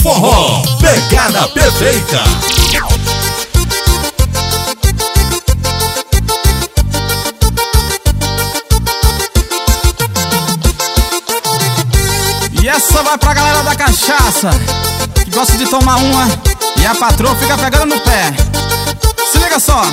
Forró, pegada perfeita. E essa vai pra galera da cachaça, que gosta de tomar uma e a patroa fica pegando no pé. Se liga só.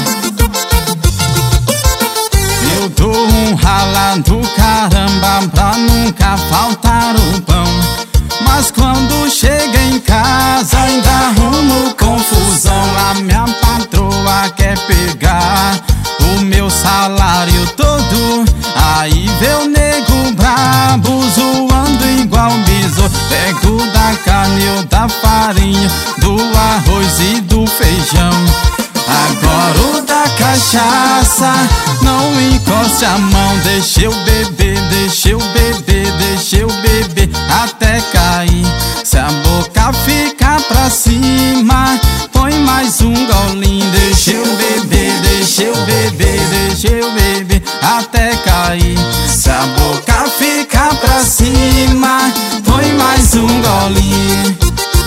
Eu dou um rala do caramba pra nunca faltar o pão, mas quando chega em casa ainda arrumo confusão. A minha patroa quer pegar o meu salário todo, aí vê o nego brabo zoando igual besouro. Pego da carne ou da farinha, do arroz e do feijão. Agora o da cachaça, não encoste a mão. Deixa eu beber, deixa eu beber, deixa eu beber até cair. Se a boca ficar pra cima, põe mais um golinho. Deixa eu beber, deixa eu beber, deixa eu beber até cair. Se a boca ficar pra cima, põe mais um golinho.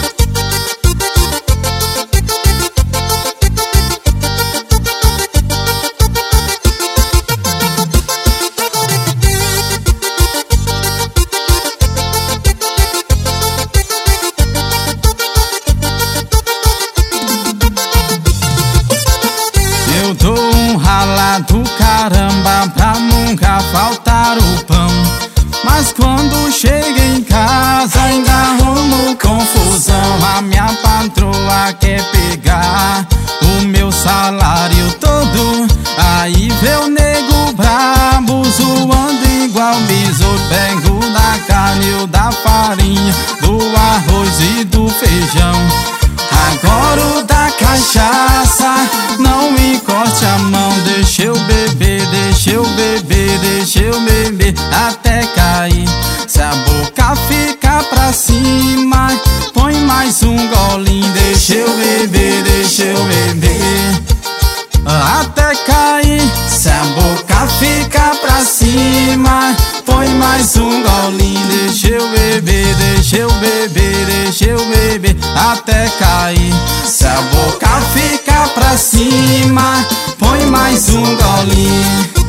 Eu dou um rala do caramba pra nunca faltar o pão, mas quando chega em casa ainda arrumo confusão. A minha patroa quer pegar o meu salário todo, aí vê o nego brabo zoando igual besouro. Pego da carne ou da farinha, do arroz e do feijão. Agora o da cachaça, não encoste a mão. Deixa eu beber, deixa eu beber, deixa eu beber até cair. Se a boca ficar pra cima, põe mais um golinho. Deixa eu beber, deixa eu beber até cair. Se a boca ficar pra cima, põe mais um golinho. Deixa eu beber, deixa eu beber, deixa eu beber até cair. Se a boca ficar pra cima, põe mais um golinho.